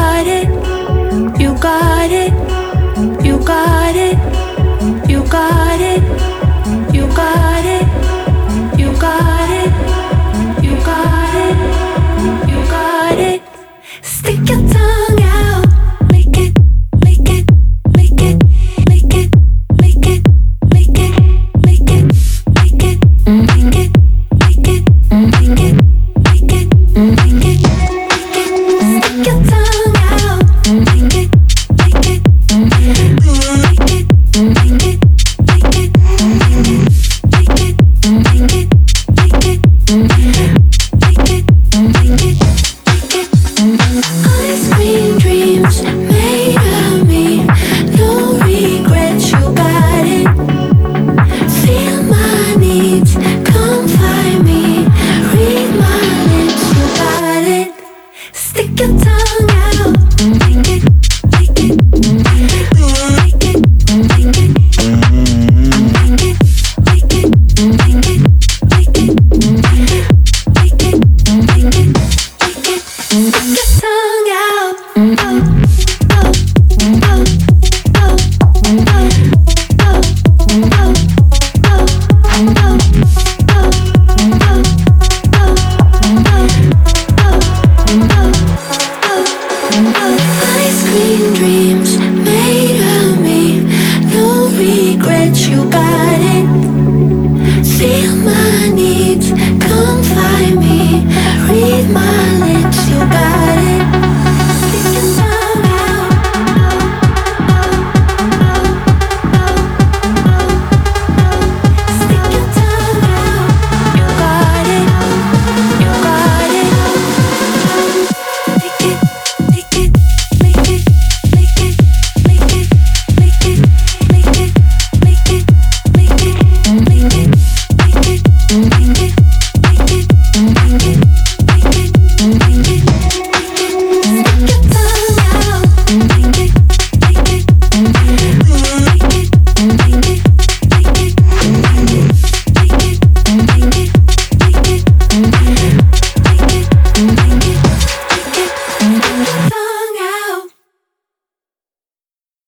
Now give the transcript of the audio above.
got it, you got it, you got it, you got it, you got it, you got it, you got it, you got it. Stick your tongue out, lick it, lick it, lick it, lick it, lick it, lick it, lick it, lick it, lick it, lick it, lick it, lick it, lick it, lick it. Stick your tongue out, lick it, lick it, lick it, lick it, lick it, lick it, lick it, lick it, lick it, lick it, lick it, lick it, lick it. Ice cream dreams made of me, no regrets, you got it. Feel my needs, come find me, read my lips, you got it. Stick your tongue out, lick it, lick it, lick it, lick it, lick it, lick it, lick it, lick it, lick it, lick it, lick it, lick it, lick it. Stick your tongue out, oh, oh, oh, oh, oh, oh, ice cream dreams made of me, no regrets, you got it. Feel my